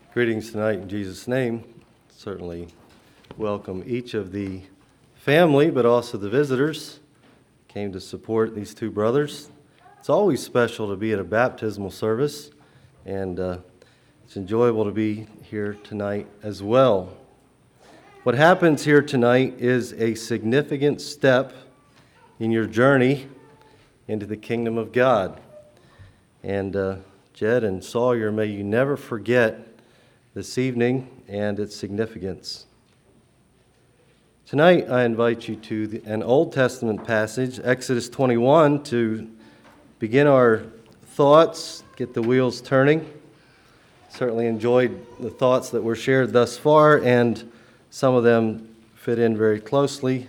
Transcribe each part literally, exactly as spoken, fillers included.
Greetings tonight in Jesus' name. Certainly welcome each of the family, but also the visitors came to support these two brothers. It's always special to be at a baptismal service, and uh, it's enjoyable to be here tonight as well. What happens here tonight is a significant step in your journey into the kingdom of God. And uh, Jed and Sawyer, may you never forget this evening and its significance. Tonight, I invite you to the, an Old Testament passage, Exodus twenty-one, to begin our thoughts, get the wheels turning. Certainly enjoyed the thoughts that were shared thus far, and some of them fit in very closely.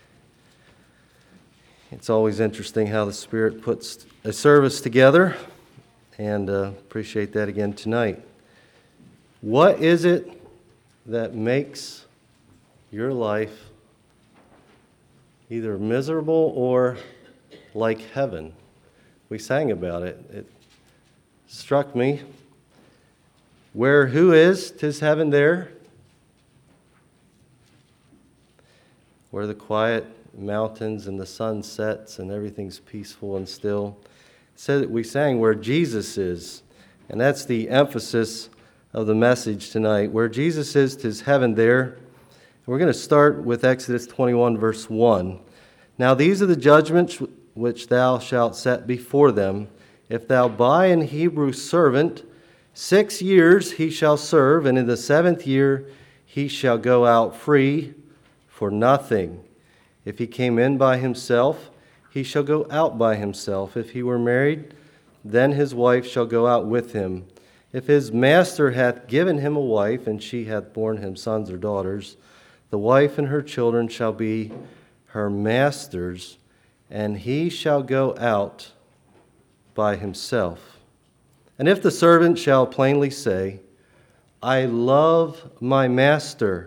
It's always interesting how the Spirit puts a service together, and uh, appreciate that again tonight. What is it that makes your life either miserable or like heaven? We sang about it. It struck me. Where who is, 'tis heaven there. Where the quiet mountains and the sun sets and everything's peaceful and still. It said that we sang where Jesus is, and that's the emphasis of the message tonight. Where Jesus is, 'tis heaven there. We're going to start with Exodus twenty-one, verse one. Now these are the judgments which thou shalt set before them. If thou buy an Hebrew servant, six years he shall serve, and in the seventh year he shall go out free for nothing. If he came in by himself, he shall go out by himself. If he were married, then his wife shall go out with him. If his master hath given him a wife, and she hath borne him sons or daughters, the wife and her children shall be her master's, and he shall go out by himself. And if the servant shall plainly say, I love my master,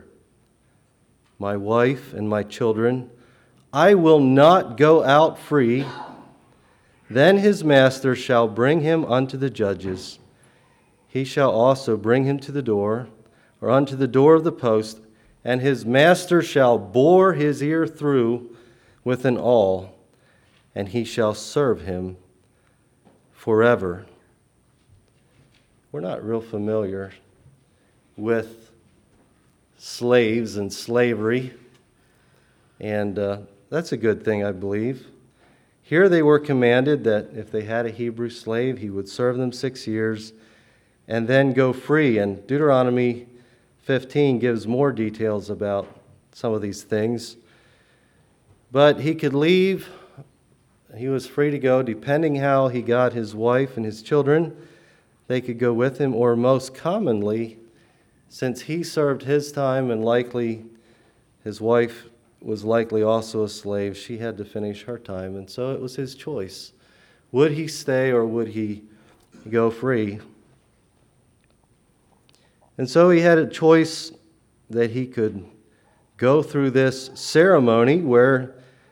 my wife, and my children, I will not go out free, then his master shall bring him unto the judges. He shall also bring him to the door, or unto the door of the post, and his master shall bore his ear through with an awl, and he shall serve him forever. We're not real familiar with slaves and slavery, and uh, that's a good thing, I believe. Here they were commanded that if they had a Hebrew slave, he would serve them six years and then go free. And Deuteronomy fifteen gives more details about some of these things. But he could leave. He was free to go, depending how he got his wife and his children. They could go with him, or most commonly, since he served his time and likely his wife was likely also a slave, she had to finish her time, and so it was his choice. Would he stay or would he go free? And so he had a choice that he could go through this ceremony where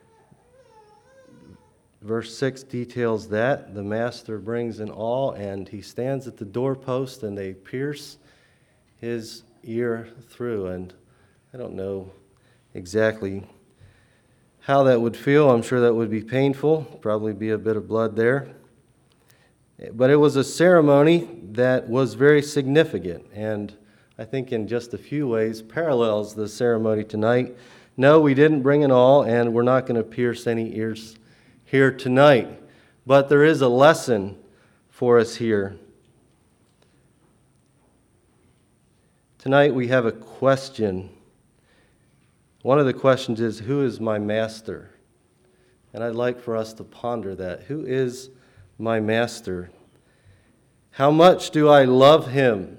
verse six details that. The master brings an awl and he stands at the doorpost and they pierce his ear through. And I don't know exactly how that would feel. I'm sure that would be painful, probably be a bit of blood there. But it was a ceremony that was very significant, and I think in just a few ways parallels the ceremony tonight. No, we didn't bring an awl, and we're not going to pierce any ears here tonight. But there is a lesson for us here. Tonight we have a question. One of the questions is, who is my master? And I'd like for us to ponder that. Who is my master? How much do I love him?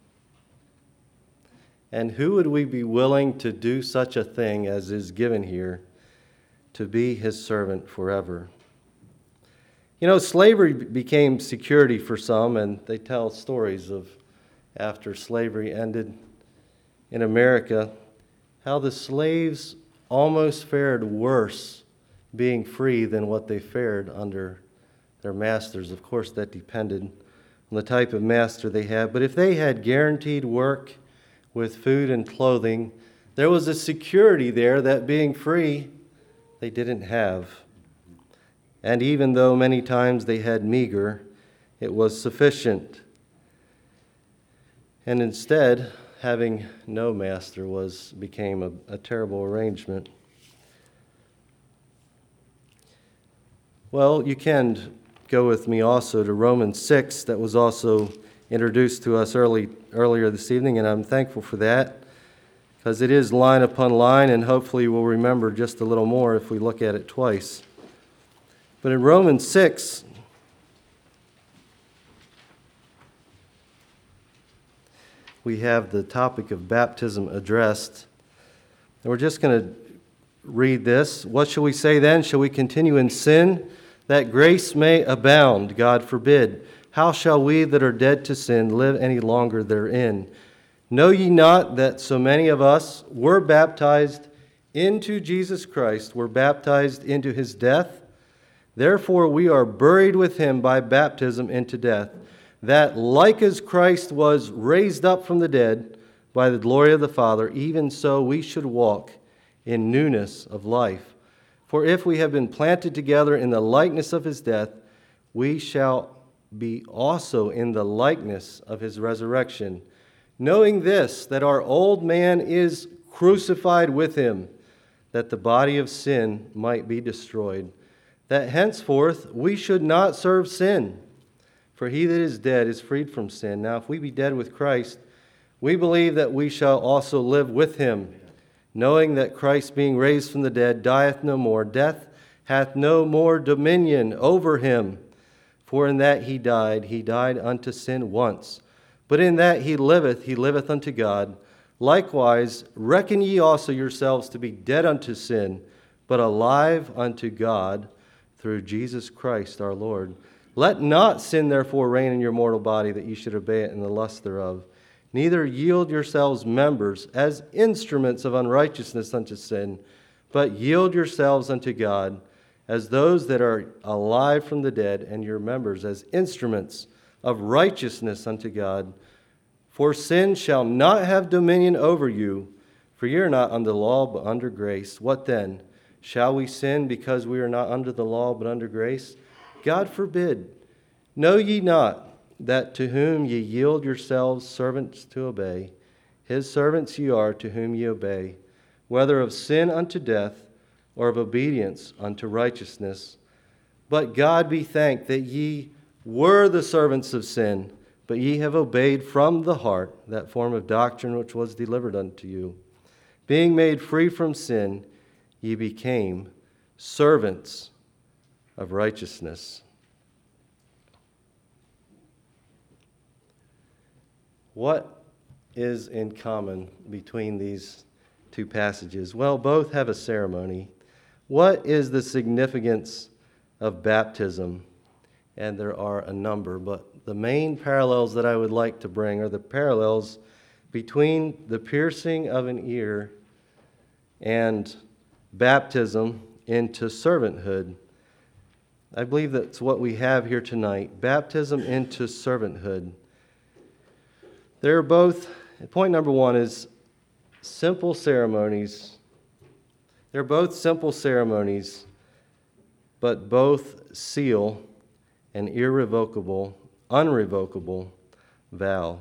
And who would we be willing to do such a thing as is given here, to be his servant forever? You know, slavery became security for some, and they tell stories of after slavery ended in America, how the slaves almost fared worse being free than what they fared under their masters. Of course, that depended on the type of master they had. But if they had guaranteed work with food and clothing, there was a security there that being free, they didn't have. And even though many times they had meager, it was sufficient. And instead, having no master was became a, a terrible arrangement. Well, you can go with me also to Romans six, that was also introduced to us early earlier this evening, and I'm thankful for that, because it is line upon line, and hopefully we'll remember just a little more if we look at it twice. But in Romans six, we have the topic of baptism addressed. And we're just going to read this. What shall we say then? Shall we continue in sin, that grace may abound? God forbid. How shall we that are dead to sin live any longer therein? Know ye not that so many of us were baptized into Jesus Christ, were baptized into his death? Therefore we are buried with him by baptism into death, that like as Christ was raised up from the dead by the glory of the Father, even so we should walk in newness of life. For if we have been planted together in the likeness of his death, we shall be also in the likeness of his resurrection. Knowing this, that our old man is crucified with him, that the body of sin might be destroyed, that henceforth we should not serve sin. For he that is dead is freed from sin. Now if we be dead with Christ, we believe that we shall also live with him, knowing that Christ being raised from the dead dieth no more, death hath no more dominion over him. For in that he died, he died unto sin once. But in that he liveth, he liveth unto God. Likewise, reckon ye also yourselves to be dead unto sin, but alive unto God through Jesus Christ our Lord. Let not sin therefore reign in your mortal body, that ye should obey it in the lust thereof. Neither yield yourselves members as instruments of unrighteousness unto sin, but yield yourselves unto God as those that are alive from the dead, and your members as instruments of righteousness unto God. For sin shall not have dominion over you, for ye are not under law, but under grace. What then? Shall we sin because we are not under the law, but under grace? God forbid. Know ye not that to whom ye yield yourselves servants to obey, his servants ye are to whom ye obey, whether of sin unto death, or of obedience unto righteousness? But God be thanked that ye were the servants of sin, but ye have obeyed from the heart that form of doctrine which was delivered unto you. Being made free from sin, ye became servants of righteousness. What is in common between these two passages? Well, both have a ceremony. What is the significance of baptism? And there are a number, but the main parallels that I would like to bring are the parallels between the piercing of an ear and baptism into servanthood. I believe that's what we have here tonight, baptism into servanthood. They're both, point number one is simple ceremonies. They're both simple ceremonies, but both seal an irrevocable, unrevocable vow.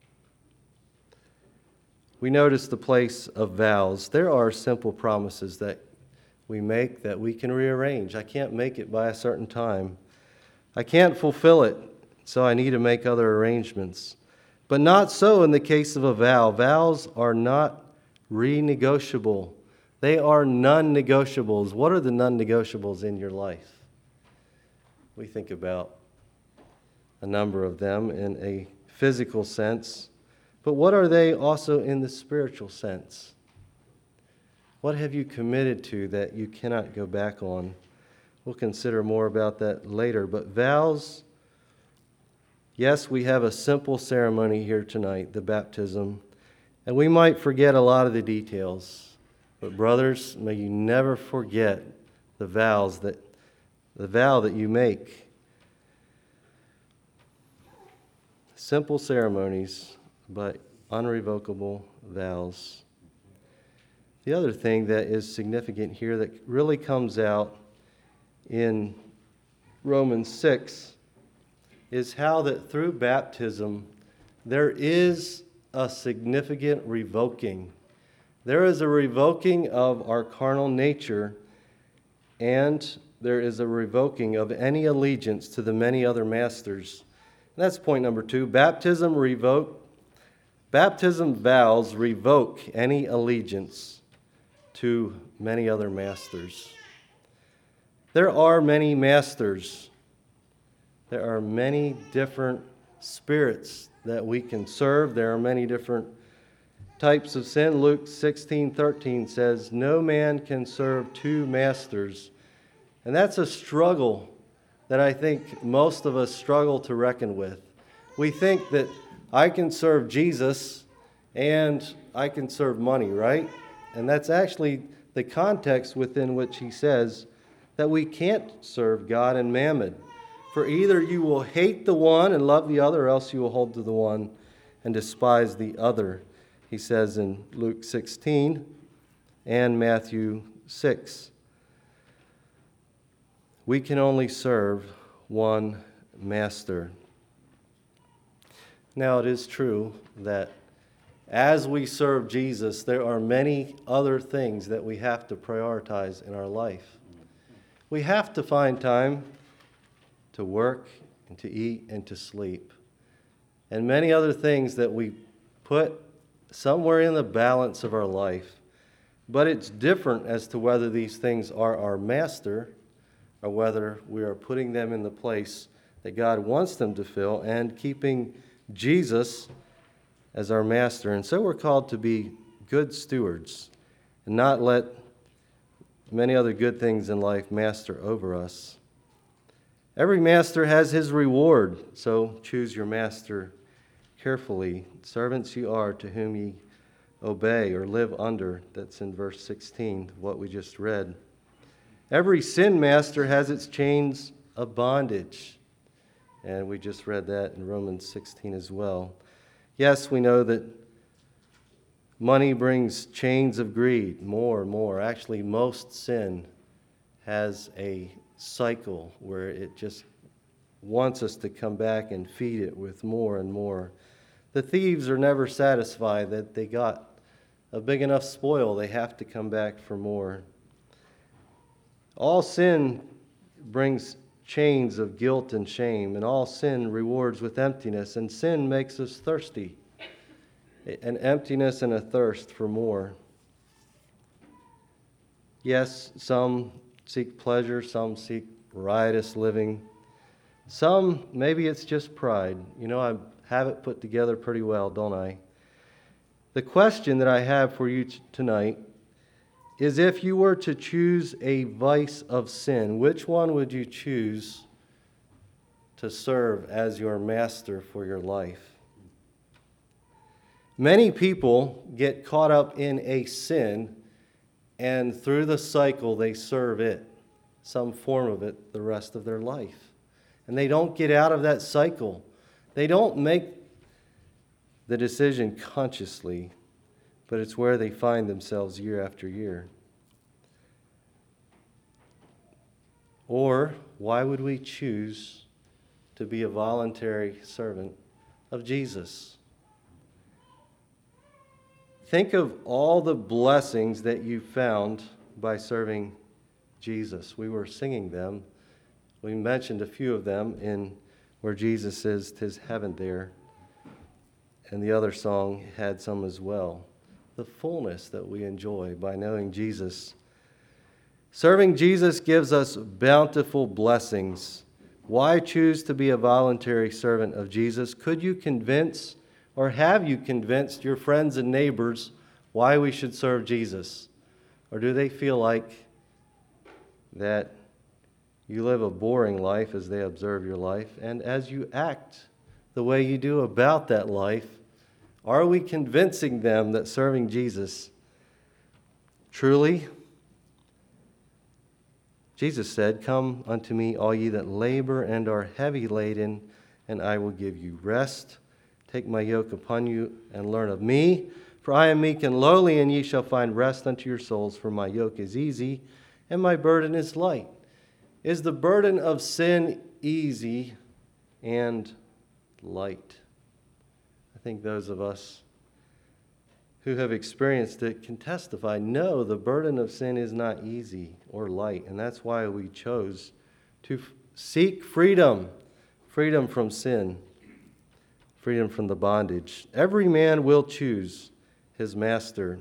We notice the place of vows. There are simple promises that we make that we can rearrange. I can't make it by a certain time. I can't fulfill it, so I need to make other arrangements. But not so in the case of a vow. Vows are not renegotiable. They are non-negotiables. What are the non-negotiables in your life? We think about a number of them in a physical sense, but what are they also in the spiritual sense? What have you committed to that you cannot go back on? We'll consider more about that later, but vows, yes, we have a simple ceremony here tonight, the baptism, and we might forget a lot of the details. But brothers, may you never forget the vows that the vow that you make. simple ceremonies, but unrevocable vows. The other thing that is significant here that really comes out in Romans six is how that through baptism there is a significant revoking. There is a revoking of our carnal nature, and there is a revoking of any allegiance to the many other masters. And that's point number two. Baptism revoke. Baptism vows revoke any allegiance to many other masters. There are many masters. There are many different spirits that we can serve. There are many different types of sin. Luke sixteen thirteen says, "No man can serve two masters." And that's a struggle that I think most of us struggle to reckon with. We think that I can serve Jesus and I can serve money, right? And that's actually the context within which he says that we can't serve God and mammon. For either you will hate the one and love the other, or else you will hold to the one and despise the other, he says in Luke sixteen and Matthew six. We can only serve one master. Now, it is true that as we serve Jesus, there are many other things that we have to prioritize in our life. We have to find time to work and to eat and to sleep, and many other things that we put somewhere in the balance of our life. But it's different as to whether these things are our master or whether we are putting them in the place that God wants them to fill and keeping Jesus as our master. And so we're called to be good stewards and not let many other good things in life master over us. Every master has his reward, so choose your master carefully. Servants you are to whom ye obey or live under. That's in verse sixteen, what we just read. Every sin master has its chains of bondage. And we just read that in Romans sixteen as well. Yes, we know that money brings chains of greed, more and more. Actually, most sin has a cycle where it just wants us to come back and feed it with more and more. The thieves are never satisfied that they got a big enough spoil. They have to come back for more. All sin brings chains of guilt and shame, and all sin rewards with emptiness, and sin makes us thirsty, an emptiness and a thirst for more. Yes, some seek pleasure, some seek riotous living. Some, maybe it's just pride. You know, I have it put together pretty well, don't I? The question that I have for you t- tonight is, if you were to choose a vice of sin, which one would you choose to serve as your master for your life? Many people get caught up in a sin, and through the cycle they serve it, some form of it, the rest of their life. And they don't get out of that cycle. They don't make the decision consciously, but it's where they find themselves year after year. Or why would we choose to be a voluntary servant of Jesus? Think of all the blessings that you found by serving Jesus. We were singing them. We mentioned a few of them in where Jesus says, "'Tis heaven there." And the other song had some as well. The fullness that we enjoy by knowing Jesus. Serving Jesus gives us bountiful blessings. Why choose to be a voluntary servant of Jesus? Could you convince, or have you convinced your friends and neighbors why we should serve Jesus? Or do they feel like that you live a boring life as they observe your life? And as you act the way you do about that life, are we convincing them that serving Jesus truly? Jesus said, "Come unto me, all ye that labor and are heavy laden, and I will give you rest. Take my yoke upon you and learn of me, for I am meek and lowly, and ye shall find rest unto your souls, for my yoke is easy and my burden is light. Is the burden of sin easy and light? I think those of us who have experienced it can testify, no, the burden of sin is not easy or light, and that's why we chose to f- seek freedom, freedom from sin, freedom from the bondage. Every man will choose his master.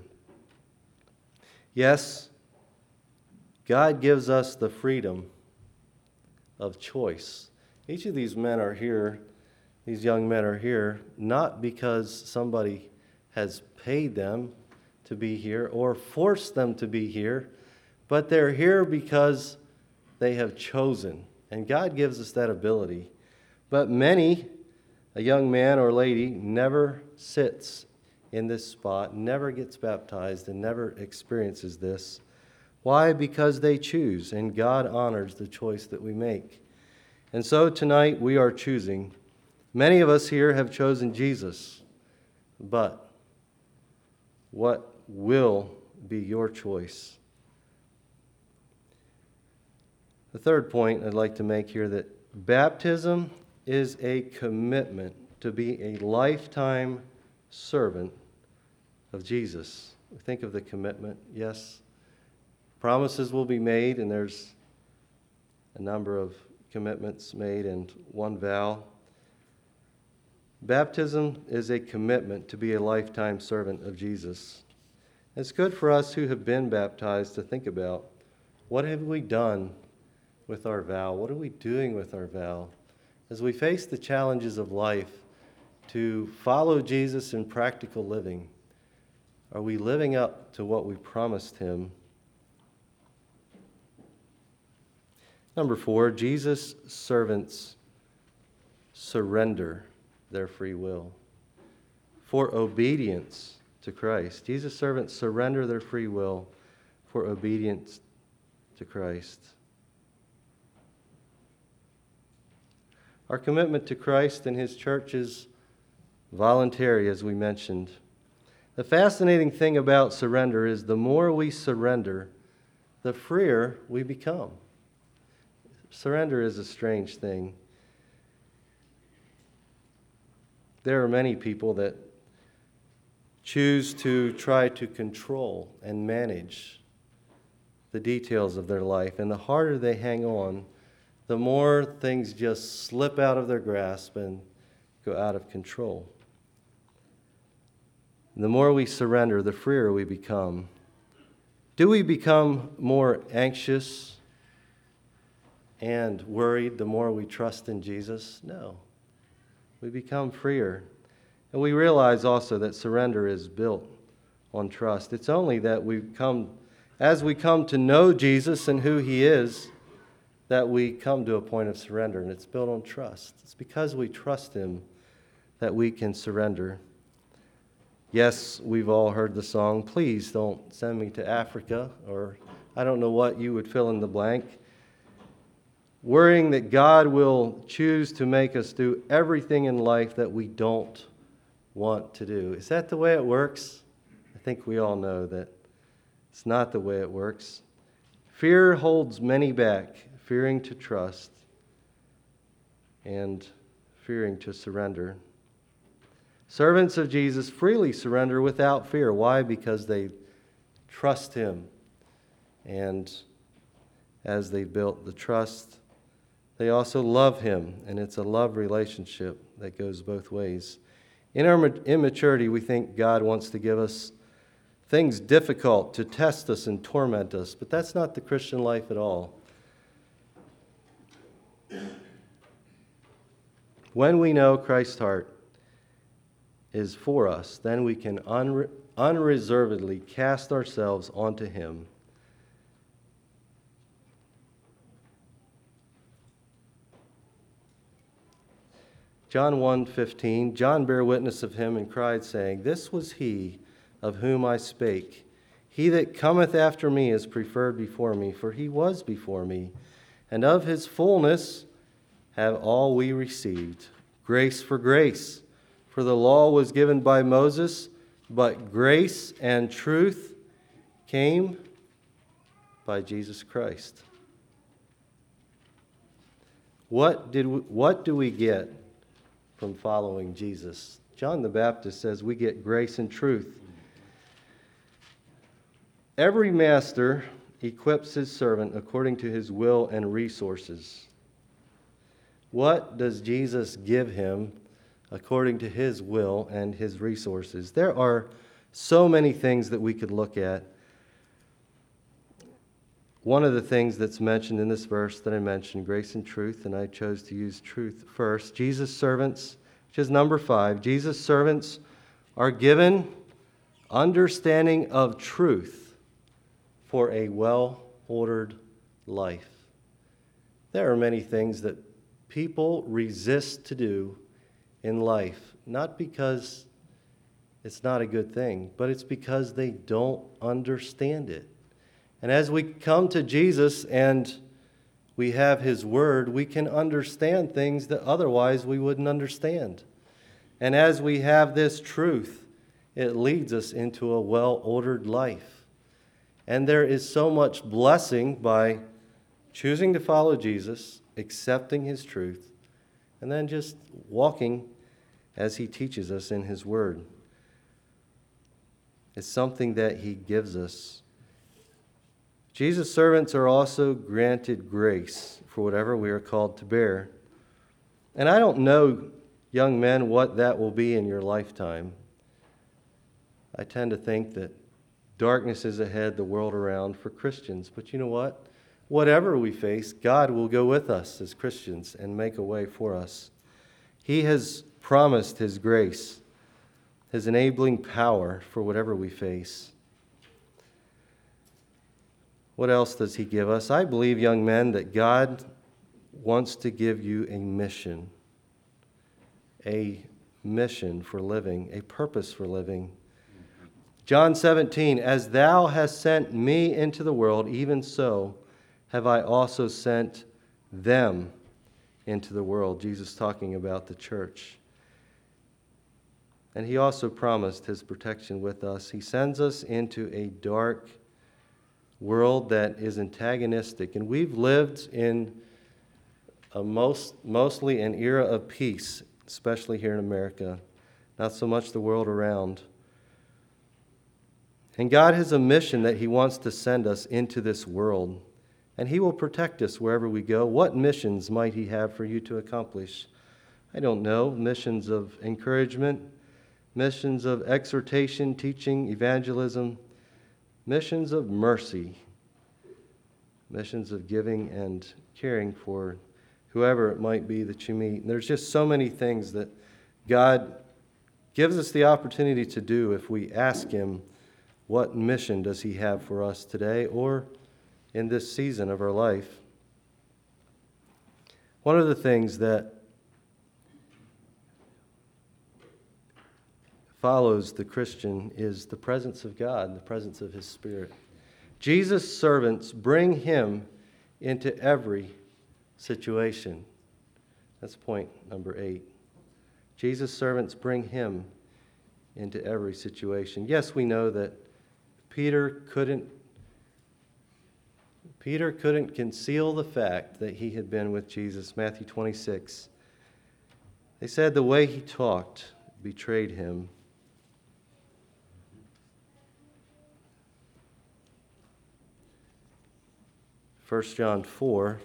Yes, God gives us the freedom of choice. Each of these men are here, these young men are here, not because somebody has paid them to be here or forced them to be here, but they're here because they have chosen. And God gives us that ability. But many, a young man or lady, never sits in this spot, never gets baptized, and never experiences this. Why? Because they choose, and God honors the choice that we make. And so tonight we are choosing. Many of us here have chosen Jesus, but what will be your choice? The third point I'd like to make here, that baptism is a commitment to be a lifetime servant of Jesus. Think of the commitment. Yes, promises will be made, and there's a number of commitments made and one vow. Baptism is a commitment to be a lifetime servant of Jesus. It's good for us who have been baptized to think about, what have we done with our vow? What are we doing with our vow? As we face the challenges of life, to follow Jesus in practical living, are we living up to what we promised him? Number four, Jesus' servants surrender their free will for obedience to Christ. Jesus' servants surrender their free will for obedience to Christ. Our commitment to Christ and his church is voluntary, as we mentioned. The fascinating thing about surrender is the more we surrender, the freer we become. Surrender is a strange thing. There are many people that choose to try to control and manage the details of their life, and the harder they hang on, the more things just slip out of their grasp and go out of control. The more we surrender, the freer we become. Do we become more anxious and worried the more we trust in Jesus? No. We become freer. And we realize also that surrender is built on trust. It's only that we come, as we come to know Jesus and who he is, that we come to a point of surrender, and it's built on trust. It's because we trust him that we can surrender. Yes, we've all heard the song, "Please don't send me to Africa," or I don't know what you would fill in the blank. Worrying that God will choose to make us do everything in life that we don't want to do. Is that the way it works? I think we all know that it's not the way it works. Fear holds many back, fearing to trust and fearing to surrender. Servants of Jesus freely surrender without fear. Why? Because they trust him. And as they built the trust, they also love him. And it's a love relationship that goes both ways. In our immaturity, we think God wants to give us things difficult to test us and torment us. But that's not the Christian life at all. When we know Christ's heart is for us, then we can unre- unreservedly cast ourselves onto him. John one fifteen, John bare witness of him and cried, saying, "This was he of whom I spake. He that cometh after me is preferred before me, for he was before me. And of his fullness have all we received, grace for grace. For the law was given by Moses, but grace and truth came by Jesus Christ. What did we, what do we get from following Jesus? John the Baptist says we get grace and truth. Every master equips his servant according to his will and resources. What does Jesus give him according to his will and his resources? There are so many things that we could look at. One of the things that's mentioned in this verse that I mentioned, grace and truth, and I chose to use truth first. Jesus' servants, which is number five, Jesus' servants are given understanding of truth for a well-ordered life. There are many things that people resist to do in life, not because it's not a good thing, but it's because they don't understand it. And as we come to Jesus and we have his word, we can understand things that otherwise we wouldn't understand. And as we have this truth, it leads us into a well-ordered life. And there is so much blessing by choosing to follow Jesus, accepting his truth, and then just walking as he teaches us in his word. It's something that he gives us. Jesus' servants are also granted grace for whatever we are called to bear. And I don't know, young men, what that will be in your lifetime. I tend to think that darkness is ahead, the world around for Christians. But you know what? Whatever we face, God will go with us as Christians and make a way for us. He has promised his grace, his enabling power for whatever we face. What else does he give us? I believe, young men, that God wants to give you a mission, a mission for living, a purpose for living. John seventeen, as thou hast sent me into the world, even so have I also sent them into the world. Jesus talking about the church. And he also promised his protection with us. He sends us into a dark world that is antagonistic. And we've lived in a most, mostly an era of peace, especially here in America, not so much the world around. And God has a mission that he wants to send us into this world, and he will protect us wherever we go. What missions might he have for you to accomplish? I don't know. Missions of encouragement, missions of exhortation, teaching, evangelism, missions of mercy, missions of giving and caring for whoever it might be that you meet. And there's just so many things that God gives us the opportunity to do if we ask him, what mission does he have for us today or in this season of our life? One of the things that follows the Christian is the presence of God, the presence of his Spirit. Jesus' servants bring him into every situation. That's point number eight. Jesus' servants bring him into every situation. Yes, we know that Peter couldn't Peter couldn't conceal the fact that he had been with Jesus. Matthew twenty-six. They said the way he talked betrayed him. First John four.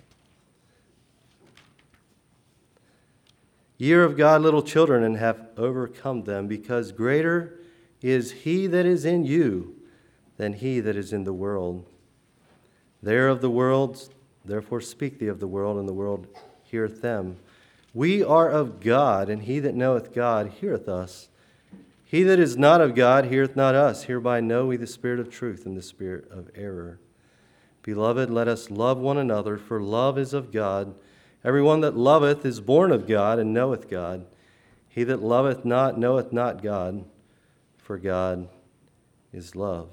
Ye are of God, little children, and have overcome them, because greater is he that is in you than he that is in the world. They are of the world, therefore speak they of the world, and the world heareth them. We are of God, and he that knoweth God heareth us. He that is not of God heareth not us. Hereby know we the spirit of truth and the spirit of error. Beloved, let us love one another, for love is of God. Everyone that loveth is born of God and knoweth God. He that loveth not knoweth not God, for God is love.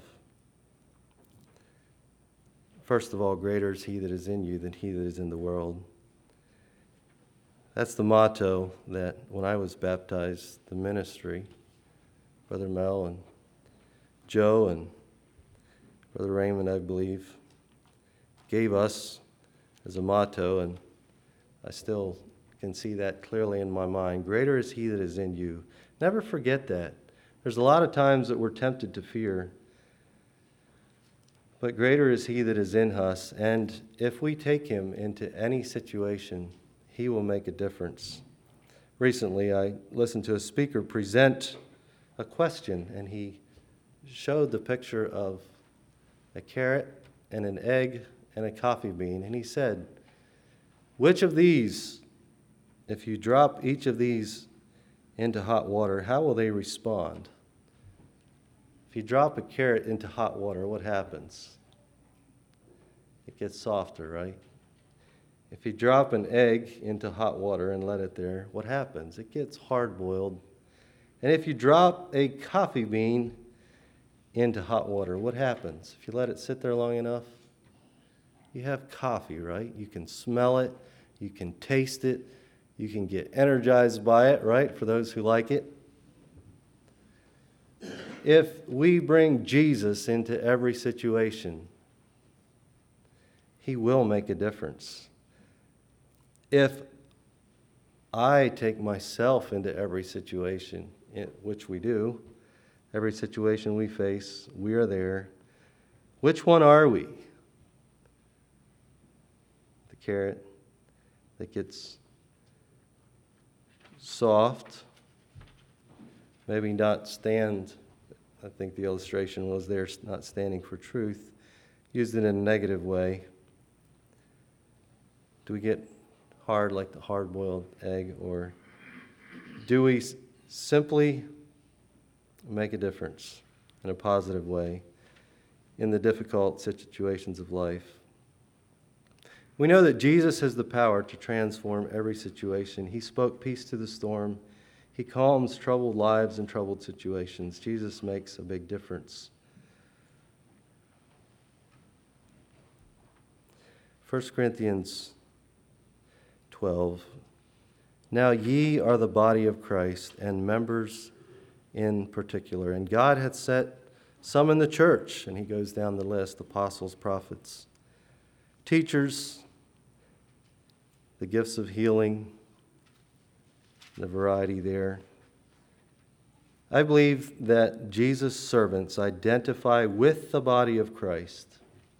First of all, greater is he that is in you than he that is in the world. That's the motto that when I was baptized, the ministry, Brother Mel and Joe and Brother Raymond, I believe, gave us as a motto, and I still can see that clearly in my mind. Greater is he that is in you. Never forget that. There's a lot of times that we're tempted to fear, but greater is he that is in us, and if we take him into any situation, he will make a difference. Recently, I listened to a speaker present a question, and he showed the picture of a carrot and an egg and a coffee bean, and he said, which of these, if you drop each of these into hot water, how will they respond? If you drop a carrot into hot water, what happens? It gets softer, right? If you drop an egg into hot water and let it there, what happens? It gets hard-boiled. And if you drop a coffee bean into hot water, what happens? If you let it sit there long enough, you have coffee, right? You can smell it, you can taste it, you can get energized by it, right? For those who like it. If we bring Jesus into every situation, he will make a difference. If I take myself into every situation, which we do, every situation we face, we are there. Which one are we? The carrot that gets soft, maybe not stand, I think the illustration was there, not standing for truth, used it in a negative way. Do we get hard like the hard-boiled egg, or do we simply make a difference in a positive way in the difficult situations of life? We know that Jesus has the power to transform every situation. He spoke peace to the storm. He calms troubled lives and troubled situations. Jesus makes a big difference. First Corinthians twelve. Now ye are the body of Christ, and members in particular. And God hath set some in the church, and he goes down the list, apostles, prophets, teachers, the gifts of healing, the variety there. I believe that Jesus' servants identify with the body of Christ.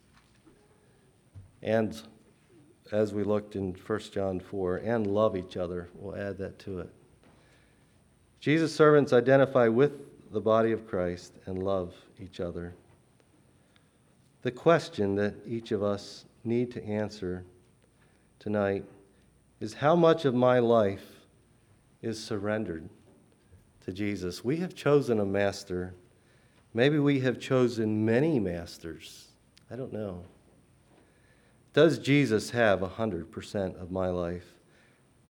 And as we looked in First John four, and love each other. We'll add that to it. Jesus' servants identify with the body of Christ and love each other. The question that each of us need to answer tonight is, how much of my life is surrendered to Jesus? We have chosen a master. Maybe we have chosen many masters. I don't know. Does Jesus have one hundred percent of my life?